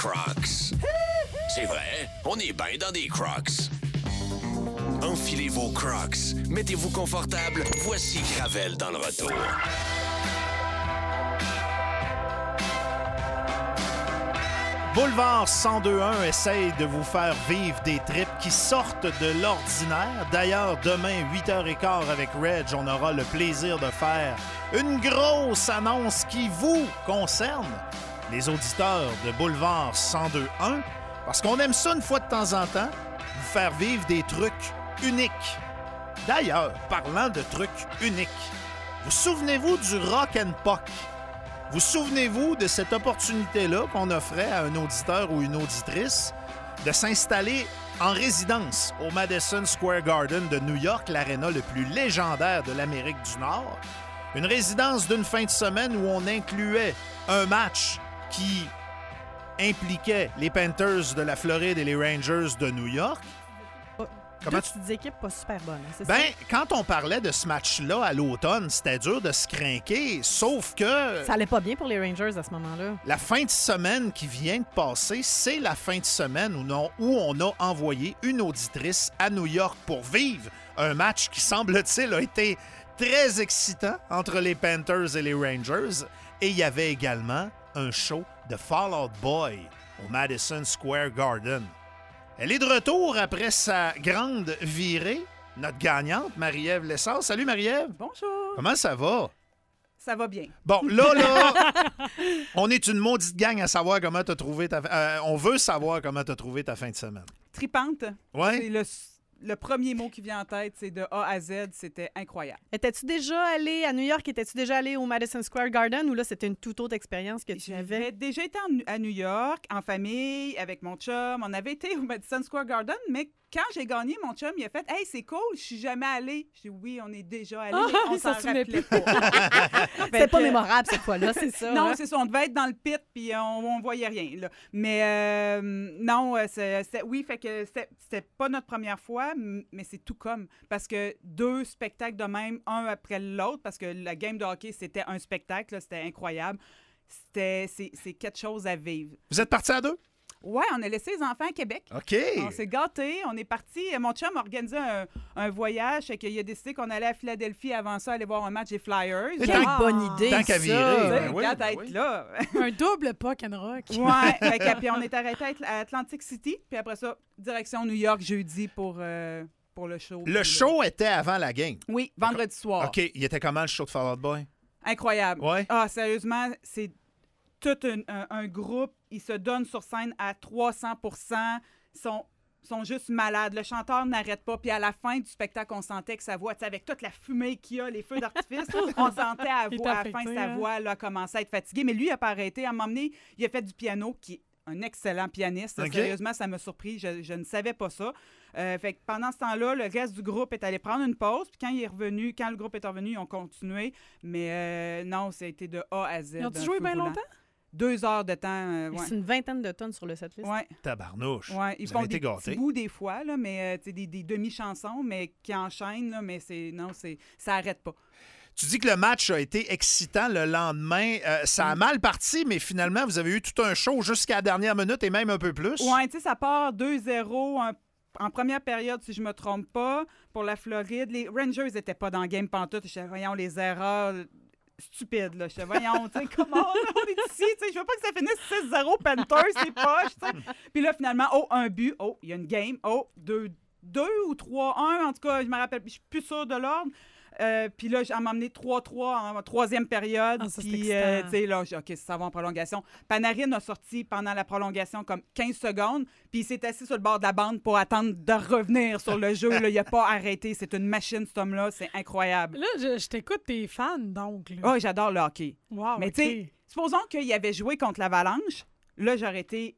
Crocs. C'est vrai, on est bien dans des Crocs. Enfilez vos Crocs, mettez-vous confortable, voici Gravel dans le retour. Boulevard 1021 essaye de vous faire vivre des trips qui sortent de l'ordinaire. D'ailleurs, demain, 8h15 avec Reg, on aura le plaisir de faire une grosse annonce qui vous concerne, les auditeurs de Boulevard 1021, parce qu'on aime ça une fois de temps en temps, vous faire vivre des trucs uniques. D'ailleurs, parlant de trucs uniques, vous souvenez-vous du Rock and Puck? Vous souvenez-vous de cette opportunité-là qu'on offrait à un auditeur ou une auditrice de s'installer en résidence au Madison Square Garden de New York, l'aréna le plus légendaire de l'Amérique du Nord? Une résidence d'une fin de semaine où on incluait un match qui impliquait les Panthers de la Floride et les Rangers de New York. Deux petites équipes pas super bonnes, hein, c'est ça? Quand on parlait de ce match-là à l'automne, c'était dur de se crinquer, sauf que... Ça allait pas bien pour les Rangers à ce moment-là. La fin de semaine qui vient de passer, c'est la fin de semaine où on a envoyé une auditrice à New York pour vivre un match qui, semble-t-il, a été très excitant entre les Panthers et les Rangers. Et il y avait également un show de Fall Out Boy au Madison Square Garden. Elle est de retour après sa grande virée, notre gagnante, Marie-Ève Lessard. Salut, Marie-Ève. Bonjour. Comment ça va? Ça va bien. Bon, là, on est une maudite gang à savoir comment t'as trouvé on veut savoir comment t'as trouvé ta fin de semaine. Tripante. Ouais. C'est le premier mot qui vient en tête, c'est de A à Z. C'était incroyable. Étais-tu déjà allé à New York? Étais-tu déjà allé au Madison Square Garden ou là, c'était une toute autre expérience que tu avais? J'avais déjà été à New York, en famille, avec mon chum. On avait été au Madison Square Garden, mais quand j'ai gagné, mon chum, il a fait « Hey, c'est cool, je suis jamais allée. » Je dis « Oui, on est déjà allé, mais on s'en rappelait pas. » C'est pas mémorable cette fois-là, c'est ça. Non, hein? c'est ça. On devait être dans le pit, puis on voyait rien. Là. Mais non, oui, fait que c'était pas notre première fois, mais c'est tout comme. Parce que deux spectacles de même, un après l'autre, parce que la game de hockey, c'était un spectacle, là, c'était incroyable. C'est quelque chose à vivre. Vous êtes partis à deux? Ouais, on a laissé les enfants à Québec. OK. On s'est gâtés, on est partis. Mon chum a organisé un voyage, fait qu'il a décidé qu'on allait à Philadelphie avant ça, aller voir un match des Flyers. Quelle bonne idée, tant qu'à virer. Regarde être là. Un double puck and rock. Ouais, puis on est arrêté à Atlantic City, puis après ça, direction New York jeudi pour le show. Le show était avant la game? Oui, vendredi soir. OK. Il était comment le show de Fall Out Boy? Incroyable. Ouais. Ah, sérieusement, c'est tout un groupe. Ils se donnent sur scène à 300 %. Ils sont juste malades. Le chanteur n'arrête pas. Puis à la fin du spectacle, on sentait que sa voix, avec toute la fumée qu'il y a, les feux d'artifice, on sentait à la fin sa voix là, commençait à être fatiguée. Mais lui, il n'a pas arrêté. À un moment donné, il a fait du piano, qui est un excellent pianiste. Okay. Sérieusement, ça m'a surpris. Je ne savais pas ça. Fait que pendant ce temps-là, le reste du groupe est allé prendre une pause. Puis quand le groupe est revenu, ils ont continué. Mais non, ça a été de A à Z. Ils ont-tu joué bien longtemps? 2 heures de temps. Ouais. C'est une vingtaine de tonnes sur le setlist. Ouais. Tabarnouche. Ouais. Ils Vous font avez été des gâtés. petits bouts des fois, là, mais des demi-chansons, mais qui enchaînent, là, mais ça n'arrête pas. Tu dis que le match a été excitant le lendemain. Ça a mal parti, mais finalement, vous avez eu tout un show jusqu'à la dernière minute et même un peu plus. Oui, tu sais, ça part 2-0 en première période, si je me trompe pas, pour la Floride. Les Rangers n'étaient pas dans le game pantoute. Je disais, voyons, les erreurs stupides, là. Je disais, voyons, tu sais, comment on est ici? Tu sais, je veux pas que ça finisse 6-0 Panthers, c'est poche, tu sais. Puis là, finalement, un but. Il y a une game. 2 ou 3-1, en tout cas, je me rappelle, je suis plus sûre de l'ordre. Puis là, on m'a amené 3-3 en troisième période. Puis, tu sais, là, OK, ça va en prolongation. Panarin a sorti pendant la prolongation comme 15 secondes. Puis il s'est assis sur le bord de la bande pour attendre de revenir sur le jeu. Là, il n'a pas arrêté. C'est une machine, cet homme-là. C'est incroyable. Là, je t'écoute, t'es fan, donc. Là. Oh, j'adore le hockey. Wow, mais tu sais, supposons qu'il avait joué contre l'Avalanche. Là, j'aurais été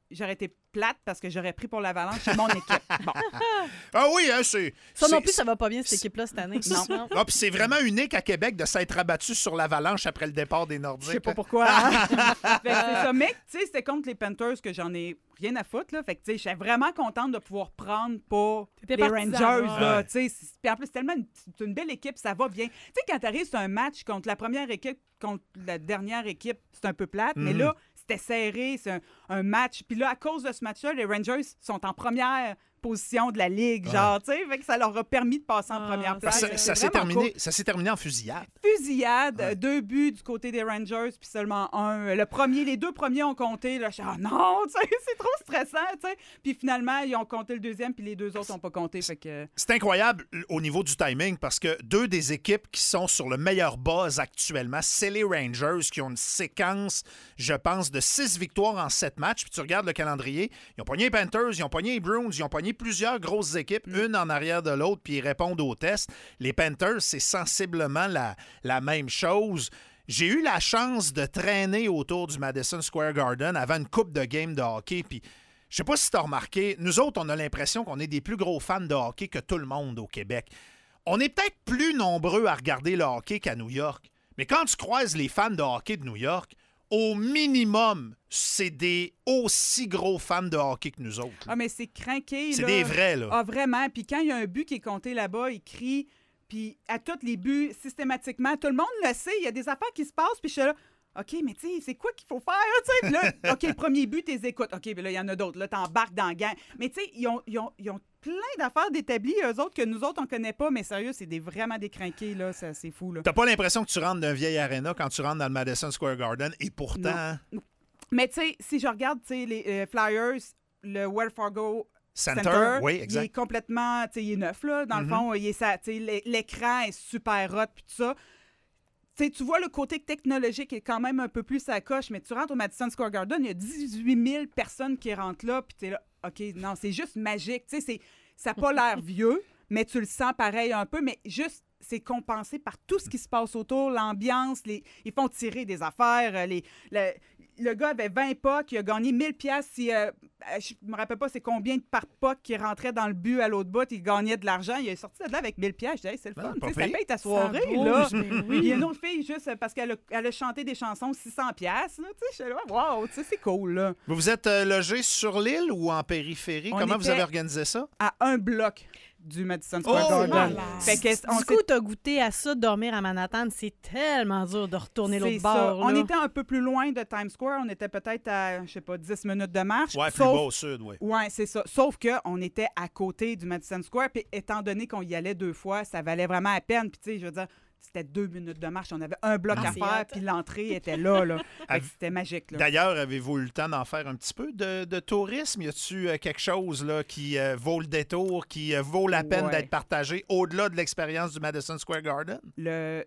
plate parce que j'aurais pris pour l'Avalanche. C'est mon équipe. Bon. Ah oui, hein, c'est... Ça non plus, ça va pas bien, cette équipe-là, cette année. Non. Ah, puis c'est vraiment unique à Québec de s'être abattu sur l'Avalanche après le départ des Nordiques. Je sais pas pourquoi. Fait que c'est ça. Mais, tu sais, c'était contre les Panthers que j'en ai rien à foutre, là. Fait que, tu sais, j'étais vraiment contente de pouvoir prendre pour les Rangers, là. Tu sais, puis en plus, c'est une belle équipe, ça va bien. Tu sais, quand t'arrives sur un match contre la première équipe, contre la dernière équipe, c'est un peu plate, mais là, c'était serré, c'est un match. Puis là, à cause de ce match-là, les Rangers sont en première position de la Ligue, genre, tu sais, fait que ça leur a permis de passer en première place. Ça s'est terminé en fusillade. Fusillade, 2 buts du côté des Rangers, puis seulement 1. Les 2 premiers ont compté, là, je suis non, tu sais, c'est trop stressant, tu sais. Puis finalement, ils ont compté le deuxième, puis les 2 autres n'ont pas compté, fait que... C'est incroyable au niveau du timing, parce que 2 des équipes qui sont sur le meilleur buzz actuellement, c'est les Rangers, qui ont une séquence, je pense, de 6 victoires en 7 matchs, puis tu regardes le calendrier, ils ont pogné les Panthers, ils ont pogné les Bruins, ils ont pogné plusieurs grosses équipes, une en arrière de l'autre, puis ils répondent aux tests. Les Panthers, c'est sensiblement la même chose. J'ai eu la chance de traîner autour du Madison Square Garden avant une coupe de games de hockey, puis je sais pas si tu as remarqué, nous autres, on a l'impression qu'on est des plus gros fans de hockey que tout le monde au Québec. On est peut-être plus nombreux à regarder le hockey qu'à New York, mais quand tu croises les fans de hockey de New York, au minimum, c'est des aussi gros fans de hockey que nous autres. Ah, mais c'est craqué, là. C'est des vrais, là. Ah, vraiment. Puis quand il y a un but qui est compté là-bas, ils crient. Puis à tous les buts, systématiquement, tout le monde le sait. Il y a des affaires qui se passent. Puis je suis là, OK, mais tu sais, c'est quoi qu'il faut faire, tu sais? Puis là, OK, le premier but, tu les écoutes. OK, puis là, il y en a d'autres. Là, t'embarques dans le gang. Mais tu sais, ils ont plein d'affaires d'établis, eux autres, que nous autres, on connaît pas. Mais sérieux, c'est vraiment des crinqués, là. C'est fou, là. T'as pas l'impression que tu rentres d'un vieil aréna quand tu rentres dans le Madison Square Garden, et pourtant... Non. Mais tu sais, si je regarde, tu sais, les Flyers, le Wells Fargo... Center, oui, exact. Il est complètement, tu sais, il est neuf, là, dans le fond. L'écran est super hot, puis tout ça. T'sais, tu vois, le côté technologique est quand même un peu plus à coche, mais tu rentres au Madison Square Garden, il y a 18 000 personnes qui rentrent là, puis t'es là, OK, non, c'est juste magique. Tu sais, ça n'a pas l'air vieux, mais tu le sens pareil un peu, mais juste, c'est compensé par tout ce qui se passe autour, l'ambiance, ils font tirer des affaires, le gars avait 20 pucks, il a gagné 1000 piastres. Je me rappelle pas c'est combien par puck qui rentrait dans le but à l'autre bout, il gagnait de l'argent. Il est sorti de là avec 1000 piastres. Je disais, hey, c'est le fun, ça paye ta soirée. Là. Il y a une autre fille, juste parce qu'elle a chanté des chansons 600 piastres. Je suis là, wow, c'est cool. Là. Vous êtes logé sur l'île ou en périphérie? Comment vous avez organisé ça? À un bloc du Madison Square Garden. Du coup, t'as goûté à ça, dormir à Manhattan. C'est tellement dur de retourner l'autre bord. On était un peu plus loin de Times Square. On était peut-être à, je sais pas, 10 minutes de marche. Ouais, plus bas au sud, oui. Oui, c'est ça. Sauf qu'on était à côté du Madison Square. Puis étant donné qu'on y allait 2 fois, ça valait vraiment la peine. Puis tu sais, je veux dire, c'était 2 minutes de marche. On avait un bloc à faire, puis l'entrée était là. C'était magique. Là. D'ailleurs, avez-vous eu le temps d'en faire un petit peu de tourisme? Y a-tu quelque chose là, qui vaut le détour, qui vaut la peine d'être partagé au-delà de l'expérience du Madison Square Garden? Le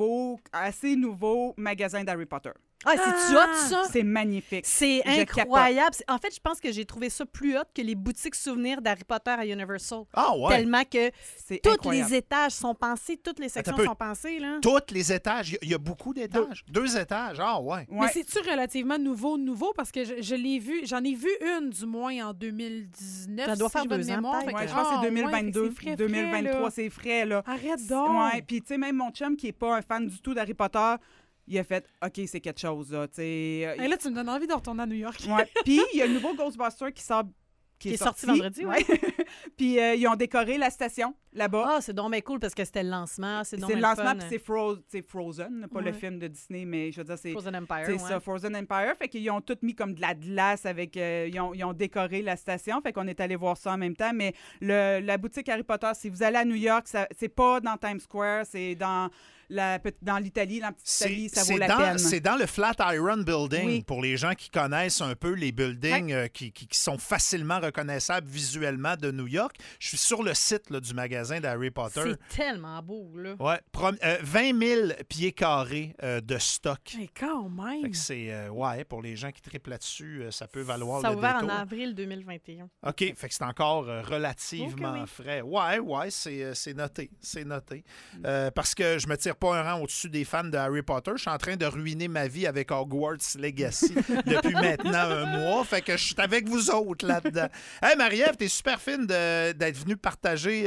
assez nouveau magasin d'Harry Potter. Ah, c'est-tu hot, ça? C'est magnifique. C'est incroyable. En fait, je pense que j'ai trouvé ça plus hot que les boutiques souvenirs d'Harry Potter à Universal. Ah ouais? Tellement que tous incroyable. les étages sont pensés, toutes les sections sont pensées. Là. Tous les étages? Il y a beaucoup d'étages? 2 étages? Ah ouais. Mais c'est-tu relativement nouveau? Parce que je l'ai vu, j'en ai vu une du moins en 2019. Ça doit faire 2 ans, je pense que c'est 2022. 2023, c'est frais, là. Arrête donc! Ouais, puis tu sais, même mon chum qui n'est pas un fan du tout d'Harry Potter, il a fait « OK, c'est quelque chose, là. » Et là, tu me donnes envie de retourner à New York. Ouais. Puis, il y a le nouveau Ghostbuster qui sort... Qui est sorti vendredi, oui. Puis, ils ont décoré la station là-bas. Ah, c'est donc bien cool parce que c'était le lancement. C'est le lancement, puis c'est Frozen, pas le film de Disney, mais je veux dire, c'est... Frozen Empire, c'est ça, Frozen Empire. Fait qu'ils ont tout mis comme de la glace avec... ils ont décoré la station, fait qu'on est allé voir ça en même temps. Mais la boutique Harry Potter, si vous allez à New York, c'est pas dans Times Square, c'est dans l'Italie, la petite Italie, ça vaut la peine. C'est dans le Flatiron Building, pour les gens qui connaissent un peu les buildings qui sont facilement reconnaissables visuellement de New York. Je suis sur le site là, du magasin d'Harry Potter. C'est tellement beau, là. Ouais, 20 000 pieds carrés de stock. Mais quand même! Fait que c'est, pour les gens qui triplent là-dessus, ça peut valoir ça le ouvert détour. en avril 2021. OK, fait que c'est encore relativement frais. Ouais, c'est noté. C'est noté. Parce que je me tire pas un rang au-dessus des fans de Harry Potter. Je suis en train de ruiner ma vie avec Hogwarts Legacy depuis maintenant un mois. Fait que je suis avec vous autres là-dedans. Hey, Marie-Ève, t'es super fine d'être venue partager ton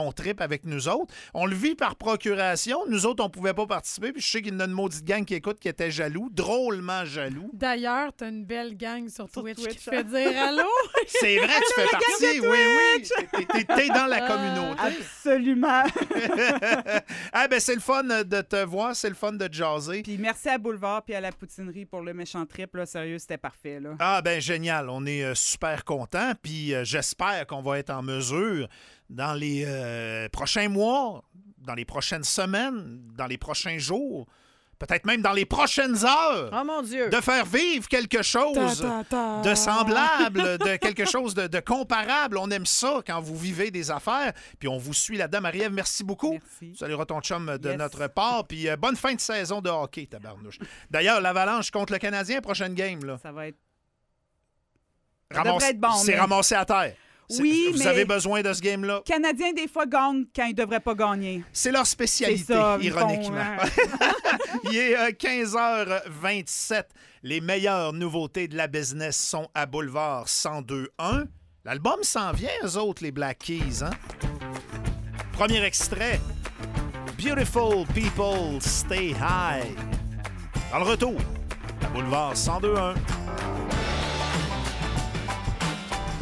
ton trip avec nous autres. On le vit par procuration. Nous autres, on pouvait pas participer. Puis je sais qu'il y en a une maudite gang qui écoute qui était jaloux, drôlement jaloux. D'ailleurs, t'as une belle gang sur Twitch qui te hein. fait dire allô. C'est vrai, tu fais partie. Oui. T'es dans la communauté. Absolument. Ah ben c'est le fun de te voir, c'est le fun de jaser. Puis merci à Boulevard puis à la poutinerie pour le méchant trip. Là, sérieux, c'était parfait. Là. Ah ben génial, on est super contents. Puis j'espère qu'on va être en mesure dans les prochains mois, dans les prochaines semaines, dans les prochains jours, peut-être même dans les prochaines heures, Oh mon Dieu! de faire vivre quelque chose de semblable, de quelque chose de comparable. On aime ça quand vous vivez des affaires. Puis on vous suit là-dedans. Marie-Ève, merci beaucoup. Merci. Salut ton chum de Yes. notre part. Puis bonne fin de saison de hockey, tabarnouche. D'ailleurs, l'Avalanche contre le Canadien, prochaine game, là. Ça va être... Ça devrait être bon, C'est mais- ramassé à terre. Oui, Vous mais- avez besoin de ce game-là. Canadiens, des fois, gagnent quand ils ne devraient pas gagner. C'est leur spécialité, C'est ça, ils font, ironiquement. hein. Il est 15h27. Les meilleures nouveautés de la business sont à Boulevard 102.1. L'album s'en vient, eux autres, les Black Keys. Hein? Premier extrait. Beautiful People Stay High. Dans le retour, à Boulevard 102.1.